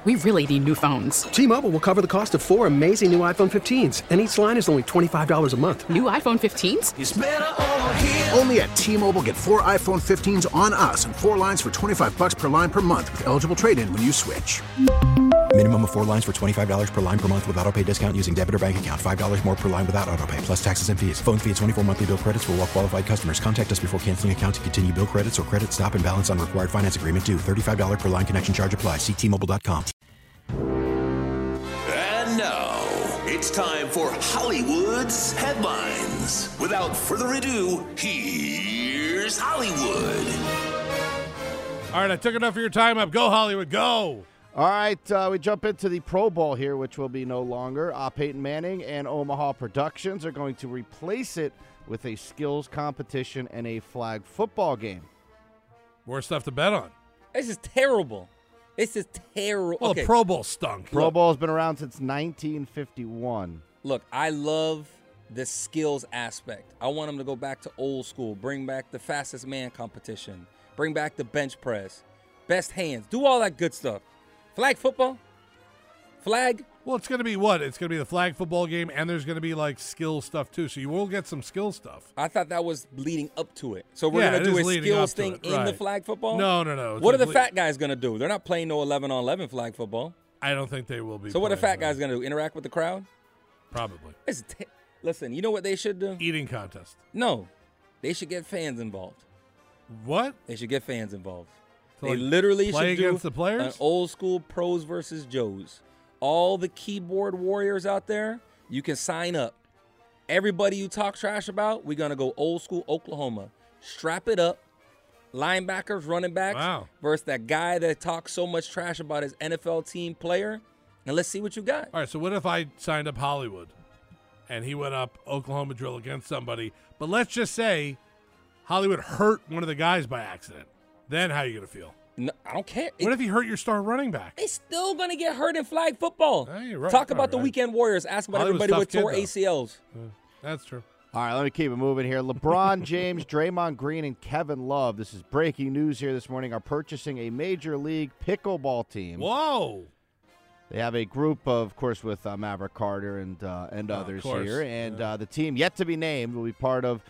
We really need new phones. T-Mobile will cover the cost of 4 amazing new iPhone 15s, and each line is only $25 a month. New iPhone 15s? It's better over here. Only at T-Mobile, get 4 iPhone 15s on us and 4 lines for $25 per line per month with eligible trade-in when you switch. Minimum of 4 lines for $25 per line per month with autopay discount using debit or bank account. $5 more per line without autopay, plus taxes and fees. Phone fee at 24 monthly bill credits for well-qualified customers. Contact us before canceling account to continue bill credits or credit stop and balance on required finance agreement due. $35 per line connection charge applies. See T-Mobile.com. And now, it's time for Hollywood's headlines. Without further ado, here's Hollywood. All right, I took enough of your time up. Go, Hollywood, go. All right, we jump into the Pro Bowl here, which will be no longer. Peyton Manning and Omaha Productions are going to replace it with a skills competition and a flag football game. More stuff to bet on. This is terrible. This is terrible. Well, okay. Pro Bowl stunk. Pro Bowl has been around since 1951. Look, I love the skills aspect. I want them to go back to old school, bring back the fastest man competition, bring back the bench press, best hands, do all that good stuff. Flag football? Flag? Well, it's going to be what? It's going to be the flag football game, and there's going to be, like, skill stuff, too. So you will get some skill stuff. I thought that was leading up to it. So we're going to do a skills thing in the flag football? No. What are the fat guys going to do? They're not playing no 11-on-11 flag football. I don't think they will be. So what are fat guys going to do? Interact with the crowd? Probably. Listen, you know what they should do? Eating contest. No. They should get fans involved. What? They should get fans involved. So they literally play should against do the players? an old school pros versus Joes. All the keyboard warriors out there, you can sign up. Everybody you talk trash about, we're going to go old school Oklahoma. Strap it up. Linebackers, running backs versus that guy that talks so much trash about his NFL team player. And let's see what you got. All right, so what if I signed up Hollywood and he went up Oklahoma drill against somebody, but let's just say Hollywood hurt one of the guys by accident. Then how are you going to feel? No, I don't care. What if he hurt your star running back? They still going to get hurt in flag football. Yeah, you're right. Talk about the weekend warriors. Ask about Hollywood's everybody with tough tore kid, ACLs. That's true. All right, let me keep it moving here. LeBron James, Draymond Green, and Kevin Love, this is breaking news here this morning, are purchasing a Major League Pickleball team. Whoa. They have a group, of course, with Maverick Carter and others here. And the team, yet to be named, will be part of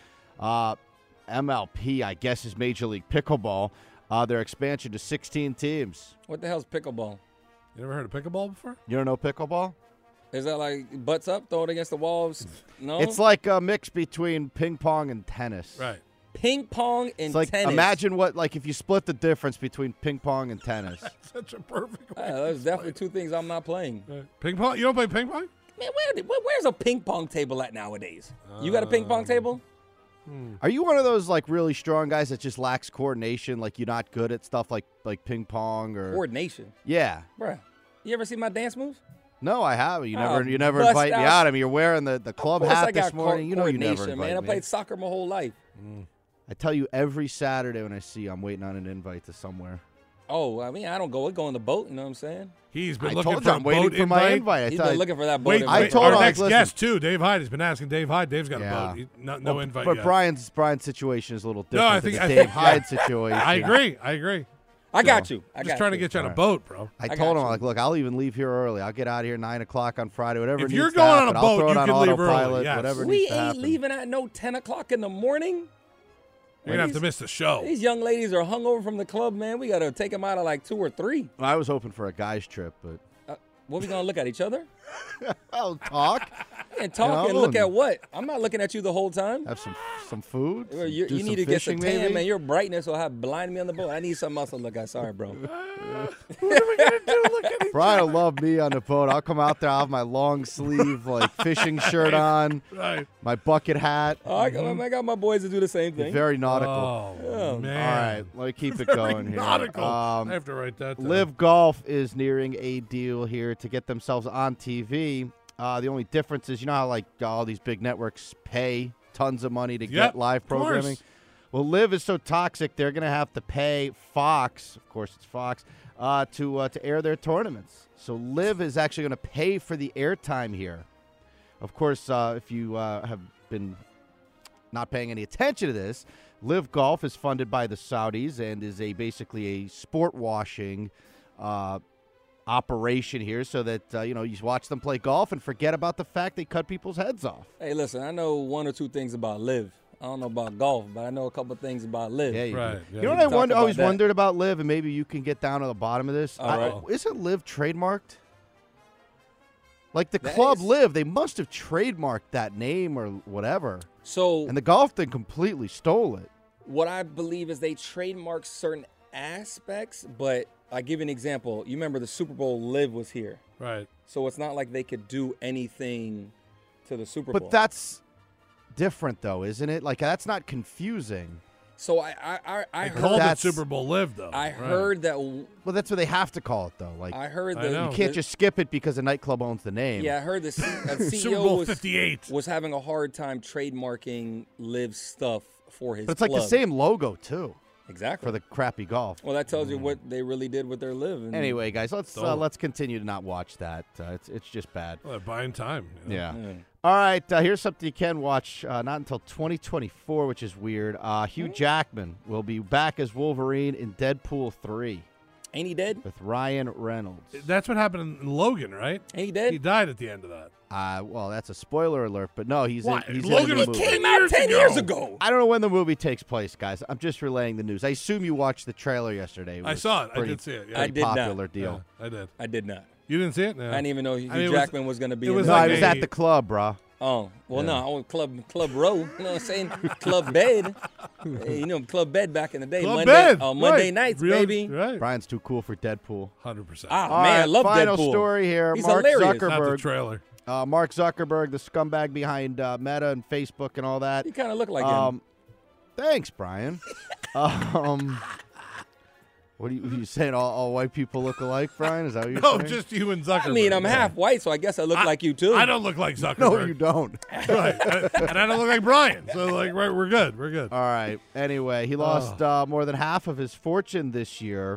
MLP, I guess, is Major League Pickleball. Their expansion to 16 teams. What the hell's pickleball? You never heard of pickleball before? You don't know pickleball? Is that like butts up, throw it against the walls? No? It's like a mix between ping pong and tennis. Right. Ping pong and it's like, tennis. Imagine if you split the difference between ping pong and tennis. That's such a perfect way. There's definitely two things I'm not playing. Ping pong? You don't play ping pong? Man, where's a ping pong table at nowadays? You got a ping pong table? Are you one of those like really strong guys that just lacks coordination? Like you're not good at stuff like ping pong or Coordination? Yeah. Bruh, you ever see my dance moves? No, I haven't. You never bust invite me out. out. I mean, you're wearing the club Of course hat I got this morning. You know you never coordination, invite man. I me. played soccer my whole life. I tell you every Saturday when I see you, I'm waiting on an invite to somewhere. Oh, I mean, I don't go. We go on the boat. You know what I'm saying? He's been I looking told for you a I'm waiting boat for my invite. He's been looking for that boat. I invite. told him, our next listen. guest too, Dave Hyde. He's been asking Dave Hyde. Dave's got a Yeah. boat. No invite But yet. Brian's situation is a little No, different I than think- the I Dave think- Hyde situation. I agree. I got you. I Just trying to get you on a boat, bro. I got told him, you. like, look, I'll even leave here early. I'll get out of here 9 o'clock on Friday, whatever If needs you're to going on a happen. I'll boat, throw it you on can leave early, autopilot, yes. whatever We needs to ain't happen. leaving at no 10 o'clock in the morning. You're going to have to miss the show. These young ladies are hungover from the club, man. We got to take them out at like 2 or 3. I was hoping for a guy's trip, but What, we going to look at each other? I'll talk. And talk and know, look and- at what? I'm not looking at you the whole time. Have some food. Well, you do need some to get some fishing, tan, maybe? man. Your brightness will have blind me on the boat. I need something else to look at. Sorry, bro. Brian will love me on the boat. I'll come out there. I'll have my long sleeve, like fishing shirt on, Right. my bucket hat. Oh, I got my boys to do the same thing. Very nautical. Oh, man. All right, let me keep it going here. Nautical. I have to write that down. Live Golf is nearing a deal here to get themselves on TV. The only difference is, you know how like all these big networks pay tons of money to get live of course. programming? Well, Live is so toxic, they're going to have to pay Fox, of course it's Fox, to air their tournaments. So Live is actually going to pay for the airtime here. Of course, if you have been not paying any attention to this, Live Golf is funded by the Saudis and is basically a sport washing operation here so that, you watch them play golf and forget about the fact they cut people's heads off. Hey, listen, I know one or two things about Liv. I don't know about golf, but I know a couple things about Liv. Yeah, you Right, do. yeah. You know We what can I talk always about that. wondered about Liv, and maybe you can get down to the bottom of this? All right. Isn't Liv trademarked? Like the That club is- Liv, they must have trademarked that name or whatever. So And the golf thing completely stole it. what I believe is they trademark certain aspects, but I give you an example. You remember the Super Bowl Liv was here. Right. So it's not like they could do anything to the Super Bowl. But that's different, though, isn't it? Like, that's not confusing. So I I heard called it that's- Super Bowl Live, though. I Right. heard that Well, that's what they have to call it, though. Like, I heard I that know. you can't just skip it because the nightclub owns the name. Yeah, I heard the CEO Super Bowl was, 58. was having a hard time trademarking Liv stuff for his But it's like the club. same logo, too, Exactly. for the crappy golf. Well, that tells you what they really did with their Liv. And Anyway, guys, Stole it. let's continue to not watch that. It's just bad. Well, they're buying time. you know? Yeah. All right, here's something you can watch not until 2024, which is weird. Hugh Jackman will be back as Wolverine in Deadpool 3 Ain't he dead? with Ryan Reynolds. That's what happened in Logan, right? Ain't he dead? He died at the end of that. Well, that's a spoiler alert, but no, he's Why? in, he's Logan in the was movie. Came out 10 years ago. I don't know when the movie takes place, guys. I'm just relaying the news. I assume you watched the trailer yesterday. I was saw it. I pretty- did see it. Yeah. I did not. popular deal. Yeah, I did. I did not. You didn't see it? No. I didn't even know Hugh I mean, it was- Jackman was going to be it in was the No, like I was a- at the club, bro. Oh, well, Yeah. no, I was Club Row. You know what I'm saying? Club Bed. Hey, Club Bed back in the day. Club Monday, Bed. Monday Right. nights, Real- baby. Right. Brian's too cool for Deadpool. 100%. Ah, All man, I right, love final Deadpool. story here. He's Mark hilarious. Not the Zuckerberg. trailer. Mark Zuckerberg, the scumbag behind Meta and Facebook and all that. You kind of look like him. Thanks, Brian. What are you saying? All white people look alike, Brian? Is that what you're No, saying? just you and Zuckerberg. I mean, I'm half white, so I guess I look like you, too. I don't look like Zuckerberg. No, you don't. Right. And I don't look like Brian. So, like, right, we're good. We're good. All right. Anyway, he lost more than half of his fortune this year,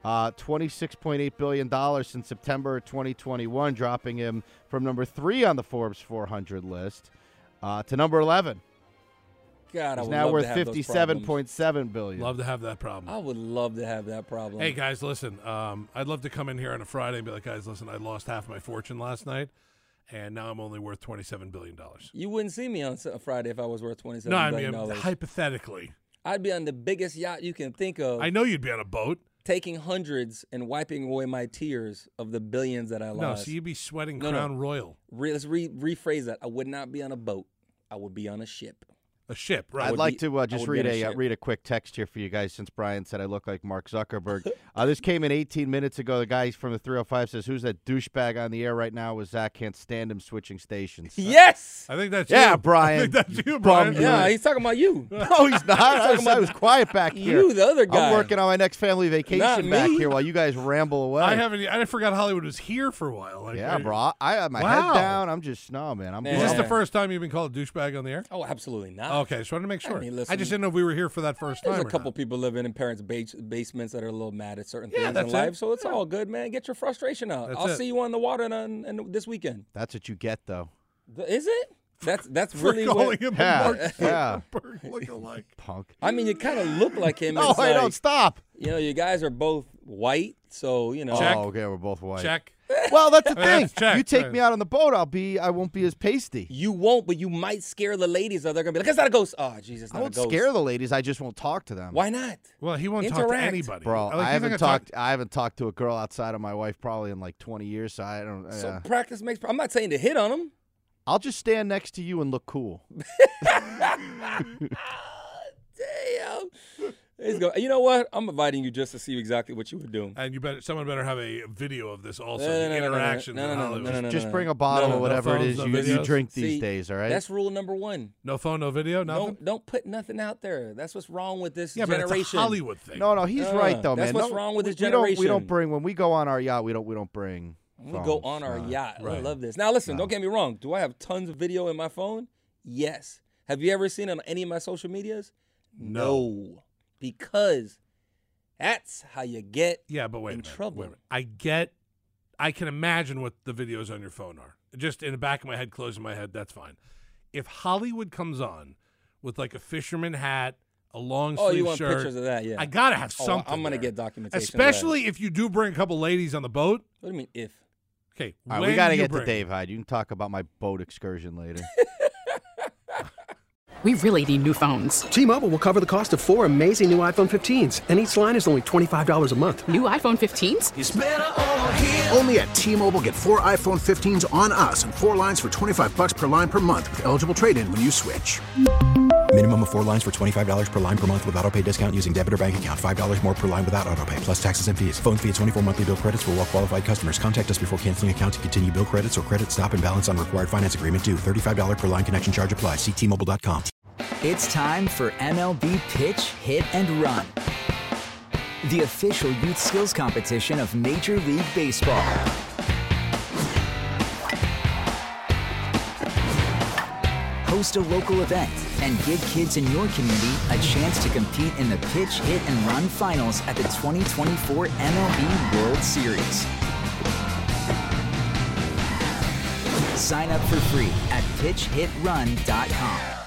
$26.8 billion since September 2021, dropping him from number 3 on the Forbes 400 list to number 11. God, I He's would now love worth to have those problems. $57.7 billion. Love to have that problem. I would love to have that problem. Hey, guys, listen. I'd love to come in here on a Friday and be like, guys, listen, I lost half my fortune last night, and now I'm only worth $27 billion. You wouldn't see me on a Friday if I was worth $27 No, I billion. mean, hypothetically. I'd be on the biggest yacht you can think of, I know you'd be on a boat. taking hundreds and wiping away my tears of the billions that I No, lost. so you'd be sweating No, Crown Royal. Let's rephrase that. I would not be on a boat. I would be on a ship. A ship, right? I'd like to I just would be read on a ship. read a quick text here for you guys since Brian said I look like Mark Zuckerberg. This came in 18 minutes ago. The guy from the 305 says, "Who's that douchebag on the air right now?" With Zach, can't stand him switching stations. Yes. I think that's Yeah, you. Brian. I think that's you, Bum Brian. you. Yeah, he's talking about you. No, he's not. I was quiet back here. You, the other guy. I'm working on my next family Not vacation back me. here while you guys ramble away. I forgot Hollywood was here for a while. Like, Yeah, bro. I have my Wow. head down. I'm just man. I'm Man. Is this Yeah. the first time you've been called a douchebag on the air? Oh, absolutely not. Okay, just wanted to make sure. I mean, I listen, just didn't know if we were here for that first time. There's a or couple not. people living in parents' basements that are a little mad at certain Yeah, things in that's life, it. so it's all good, man. Get your frustration out. That's I'll it. see you on the water and this weekend. That's what you get, though. Is it? That's For really calling what. him Yeah, a Mark yeah. Zuckerberg lookalike. Punk. I mean, you kind of look like him. No, It's I like, don't stop. You guys are both white, so Check. Oh, okay, we're both white. Check. Well, that's the I mean, thing. that's check, You take right. me out on the boat, I won't be as pasty. You won't, but you might scare the ladies. Or they're gonna be like, "It's not a ghost." Oh, Jesus, I not a won't ghost. scare the ladies. I just won't talk to them. Why not? Well, he won't talk to Interact. anybody. Bro, Like, I he's not haven't gonna talked. I haven't talked to a girl outside of my wife probably in like 20 years. So I don't. So practice makes. I'm not saying to hit on them. I'll just stand next to you and look cool. Damn. He's go. You know what? I'm inviting you just to see exactly what you would do. And someone better have a video of this also. No, the no, no, no, no, interactions no, in no, no, Hollywood. no, no, no, Just no. bring a bottle No, or no, whatever phones, it is no you videos. drink these See, days. All right. That's rule number one. No phone, no video, nothing. Don't put nothing out there. That's what's wrong with this Yeah, but generation. it's a Hollywood thing. No, he's right though, that's man. what's No, wrong with this we don't generation. bring when we go on our yacht. We don't bring. We go phones. on our yacht. I right. love this. Now listen, don't get me wrong. Do I have tons of video in my phone? Yes. Have you ever seen it on any of my social medias? No. Because that's how you get Yeah, but wait in a minute. trouble. Wait a minute. I can imagine what the videos on your phone are. Just in the back of my head, closing my head, that's fine. If Hollywood comes on with like a fisherman hat, a long Oh, sleeve you want shirt. pictures of that? Yeah. I gotta have Oh, something. I'm gonna there. get documentation. Especially if you do bring a couple ladies on the boat. What do you mean if? Okay, All right, when we got to you get to bring- Dave Hyde. You can talk about my boat excursion later. We really need new phones. T-Mobile will cover the cost of 4 amazing new iPhone 15s, and each line is only $25 a month. New iPhone 15s? It's better over here. Only at T-Mobile, get 4 iPhone 15s on us and 4 lines for $25 per line per month with eligible trade-in when you switch. Minimum of 4 lines for $25 per line per month with auto pay discount using debit or bank account. $5 more per line without auto pay, plus taxes and fees. Phone fee at 24 monthly bill credits for well-qualified customers. Contact us before canceling account to continue bill credits or credit stop and balance on required finance agreement due. $35 per line connection charge applies. See T-Mobile.com. It's time for MLB Pitch, Hit, and Run, the official youth skills competition of Major League Baseball. Host a local event and give kids in your community a chance to compete in the Pitch, Hit, and Run finals at the 2024 MLB World Series. Sign up for free at pitchhitrun.com.